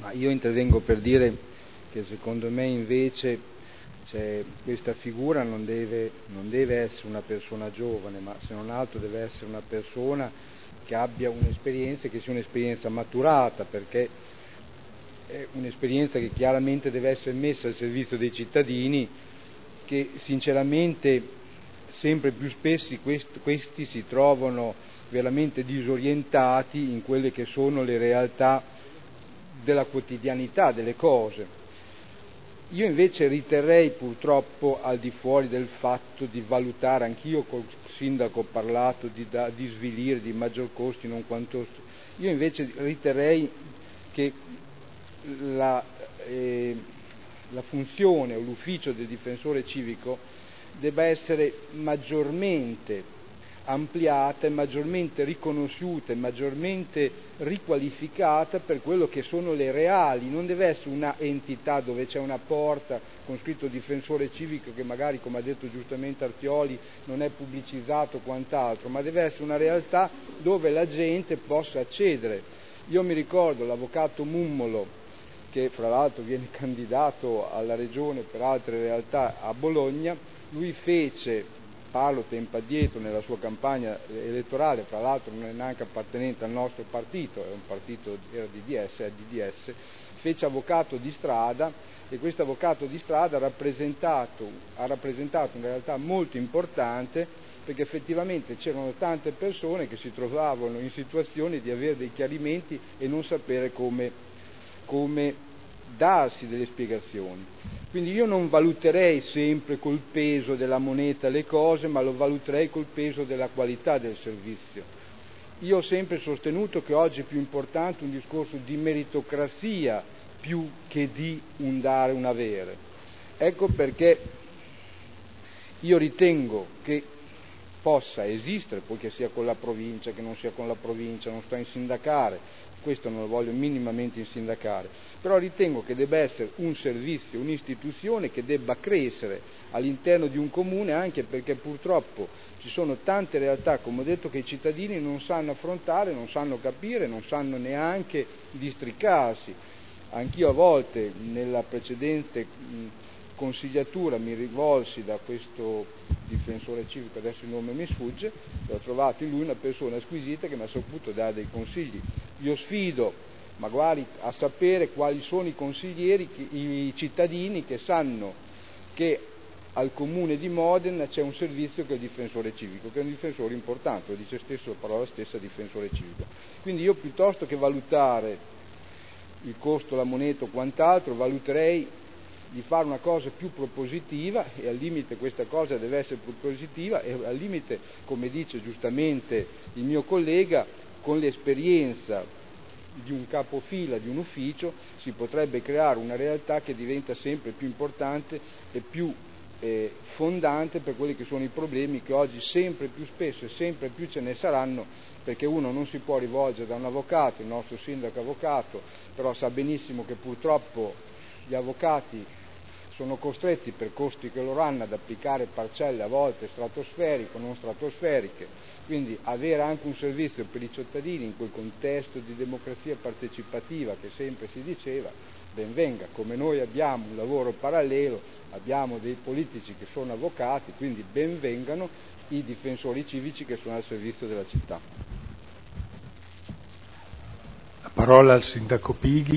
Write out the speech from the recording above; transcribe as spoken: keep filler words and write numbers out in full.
Ma io intervengo per dire che secondo me invece cioè, questa figura non deve, non deve essere una persona giovane, ma se non altro deve essere una persona che abbia un'esperienza, che sia un'esperienza maturata, perché è un'esperienza che chiaramente deve essere messa al servizio dei cittadini, che sinceramente sempre più spesso questi, questi si trovano veramente disorientati in quelle che sono le realtà della quotidianità delle cose. Io invece riterrei, purtroppo, al di fuori del fatto di valutare, anch'io col sindaco ho parlato di, da, di svilire, di maggior costi, non quanto, io invece riterrei che la, eh, la funzione o l'ufficio del difensore civico debba essere maggiormente ampliata e maggiormente riconosciuta e maggiormente riqualificata per quello che sono le reali, non deve essere una entità dove c'è una porta con scritto difensore civico che magari, come ha detto giustamente Artioli, non è pubblicizzato o quant'altro, ma deve essere una realtà dove la gente possa accedere. Io mi ricordo l'avvocato Mummolo, che fra l'altro viene candidato alla regione per altre realtà a Bologna, lui fece, parlo tempo addietro, nella sua campagna elettorale, fra l'altro non è neanche appartenente al nostro partito, è un partito, era D D S, è D D S, fece avvocato di strada e questo avvocato di strada ha rappresentato, ha rappresentato una realtà molto importante, perché effettivamente c'erano tante persone che si trovavano in situazioni di avere dei chiarimenti e non sapere come, come darsi delle spiegazioni. Quindi io non valuterei sempre col peso della moneta le cose, ma lo valuterei col peso della qualità del servizio. Io ho sempre sostenuto che oggi è più importante un discorso di meritocrazia più che di un dare un avere. Ecco perché io ritengo che possa esistere, poi che sia con la provincia, che non sia con la provincia, non sto a insindacare, questo non lo voglio minimamente insindacare, però ritengo che debba essere un servizio, un'istituzione che debba crescere all'interno di un comune, anche perché purtroppo ci sono tante realtà, come ho detto, che i cittadini non sanno affrontare, non sanno capire, non sanno neanche districarsi. Anch'io a volte nella precedente mh, consigliatura mi rivolsi da questo difensore civico, adesso il nome mi sfugge, e ho trovato in lui una persona squisita che mi ha saputo dare dei consigli. Io sfido magari a sapere quali sono i consiglieri, i cittadini che sanno che al comune di Modena c'è un servizio che è il difensore civico, che è un difensore importante, lo dice stesso la parola stessa, difensore civico. Quindi io piuttosto che valutare il costo, la moneta o quant'altro, valuterei di fare una cosa più propositiva, e al limite questa cosa deve essere propositiva e al limite, come dice giustamente il mio collega, con l'esperienza di un capofila di un ufficio si potrebbe creare una realtà che diventa sempre più importante e più eh, fondante per quelli che sono i problemi che oggi sempre più spesso e sempre più ce ne saranno, perché uno non si può rivolgere da un avvocato, il nostro sindaco è avvocato, però sa benissimo che purtroppo gli avvocati sono costretti per costi che loro hanno ad applicare parcelle a volte stratosferiche o non stratosferiche, quindi avere anche un servizio per i cittadini in quel contesto di democrazia partecipativa che sempre si diceva, ben venga. Come noi abbiamo un lavoro parallelo, abbiamo dei politici che sono avvocati, quindi ben vengano i difensori civici che sono al servizio della città. La parola al sindaco Pighi.